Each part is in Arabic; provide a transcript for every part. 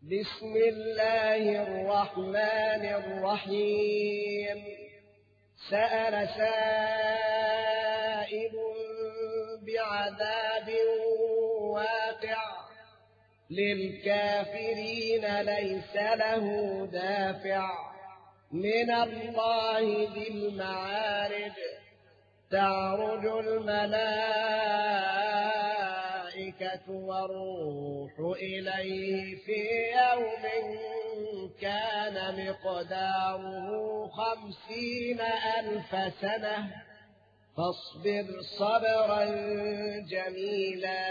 بسم الله الرحمن الرحيم. سأل سائل بعذاب واقع للكافرين ليس له دافع من الله ذي المعارج. تعرج الملائكة والروح إليه في يوم كان مقداره 50,000 سنة فاصبر صبرا جميلا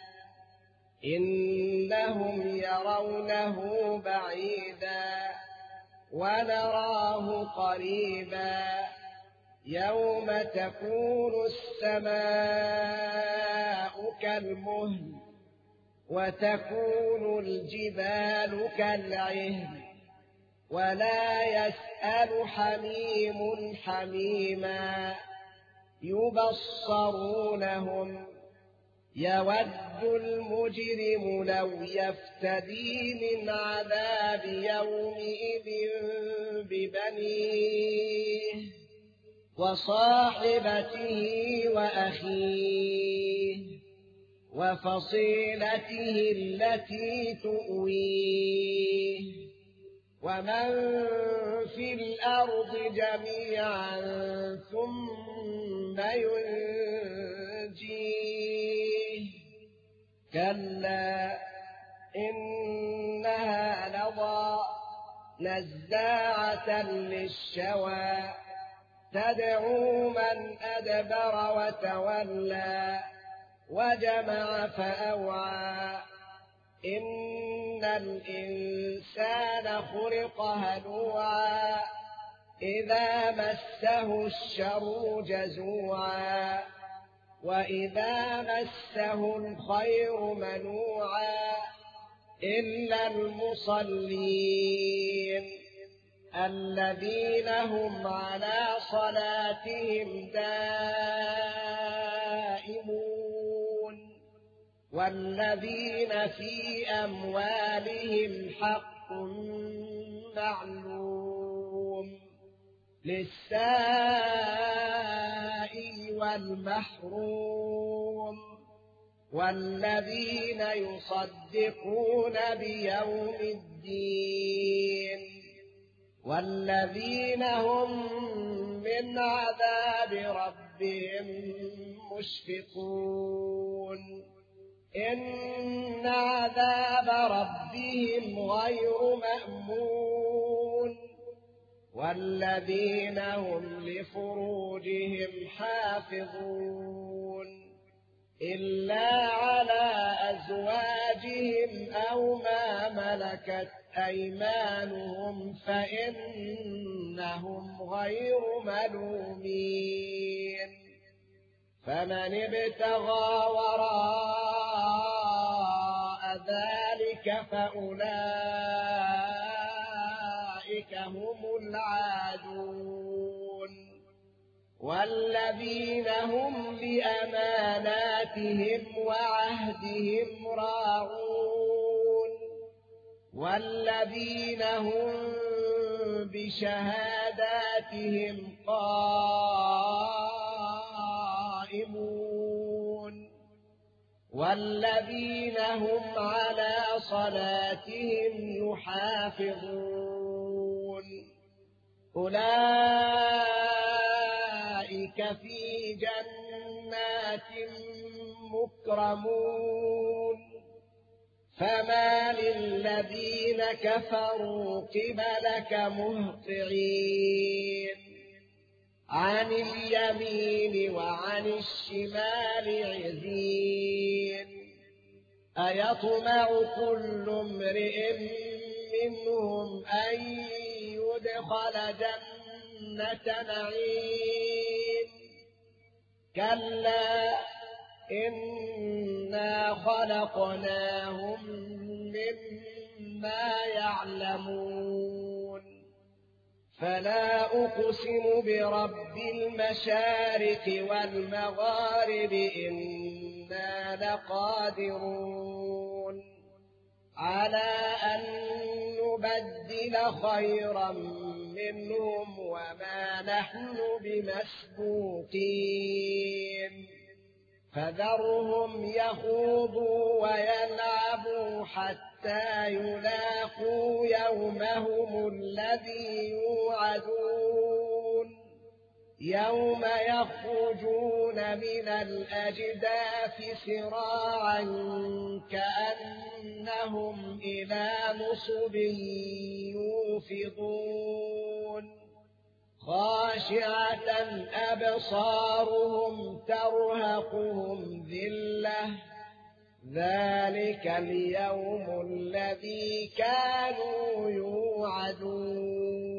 إنهم يرونه بعيدا ونراه قريبا يوم تكون السماء كالمهل وتكون الجبال كالعهن ولا يسأل حميم حميما يبصرونهم يود المجرم لو يفتدي من عذاب يومئذ ببنيه وصاحبته وأخيه وفصيلته التي تؤويه ومن في الأرض جميعا ثم ينجيه كلا إنها لظى نزاعة للشوى تدعو من أدبر وتولى وجمع فأوعى إن الإنسان خلق هلوعا إذا مسه الشر جزوعا وإذا مسه الخير منوعا إلا المصلين الذين هم على صلاتهم دائمون والذين في أموالهم حق معلوم للسائل والمحروم والذين يصدقون بيوم الدين والذين هم من عذاب ربهم مشفقون إن عذاب ربهم غير مأمون والذين هم لفروجهم حافظون إلا على أزواجهم أو ما ملكت أيمانهم فإنهم غير ملومين فمن ابتغى وراء ذلك فأولئك هم العادون والذين هم لأماناتهم وعهدهم راعون والذين هم بشهاداتهم قائمون والذين هم على صلاتهم يحافظون أولئك في جنات مكرمون فما للذين كفروا قبلك مهطعين عن اليمين وعن الشمال عزين أيطمع كل امرئ منهم أن يدخل جنة نعيم كلا إنا خلقناهم مما يعلمون فلا أقسم برب المشارق والمغارب إنا لقادرون على أن نبدل خيرا منهم وما نحن بمسبوقين فذرهم يخوضوا ويلعبوا حتى يلاقوا يومهم الذي يوعدون يوم يخرجون من الأجداث سراعا كأنهم إلى نصب يوفضون خاشعة أبصارهم ترهقهم ذلة ذلك اليوم الذي كانوا يوعدون